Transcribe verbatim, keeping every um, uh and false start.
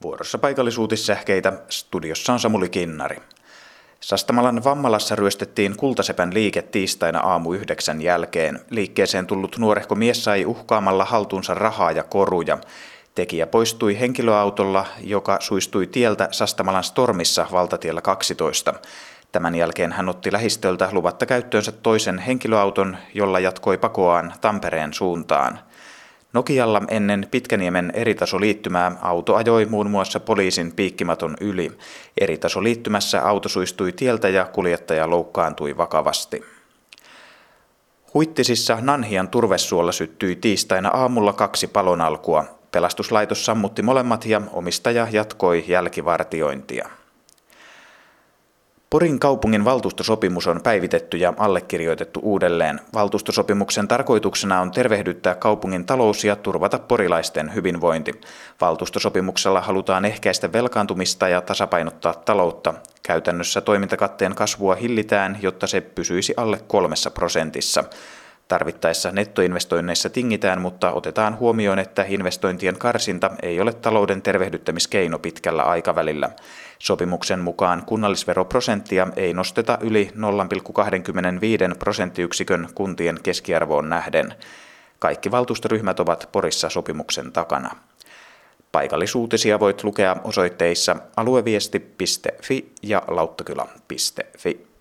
Vuorossa paikallisuutissähkeitä, studiossa on Samuli Kinnari. Sastamalan Vammalassa ryöstettiin Kultasepän liike tiistaina aamu yhdeksän jälkeen. Liikkeeseen tullut nuorehko mies sai uhkaamalla haltuunsa rahaa ja koruja. Tekijä poistui henkilöautolla, joka suistui tieltä Sastamalan Stormissa valtatiellä kaksitoista. Tämän jälkeen hän otti lähistöltä luvatta käyttöönsä toisen henkilöauton, jolla jatkoi pakoaan Tampereen suuntaan. Nokialla ennen Pitkäniemen eritasoliittymää auto ajoi muun muassa poliisin piikkimaton yli. Eritasoliittymässä auto suistui tieltä ja kuljettaja loukkaantui vakavasti. Huittisissa Nanhian turvesuolla syttyi tiistaina aamulla kaksi palonalkua. Pelastuslaitos sammutti molemmat ja omistaja jatkoi jälkivartiointia. Porin kaupungin valtuustosopimus on päivitetty ja allekirjoitettu uudelleen. Valtuustosopimuksen tarkoituksena on tervehdyttää kaupungin talous ja turvata porilaisten hyvinvointi. Valtuustosopimuksella halutaan ehkäistä velkaantumista ja tasapainottaa taloutta. Käytännössä toimintakatteen kasvua hillitään, jotta se pysyisi alle kolmessa prosentissa. Tarvittaessa nettoinvestoinneissa tingitään, mutta otetaan huomioon, että investointien karsinta ei ole talouden tervehdyttämiskeino pitkällä aikavälillä. Sopimuksen mukaan kunnallisveroprosenttia ei nosteta yli nolla pilkku kaksikymmentäviisi prosenttiyksikön kuntien keskiarvoon nähden. Kaikki valtuustoryhmät ovat Porissa sopimuksen takana. Paikallisuutisia voit lukea osoitteissa alueviesti piste fi ja lauttakylä piste fi.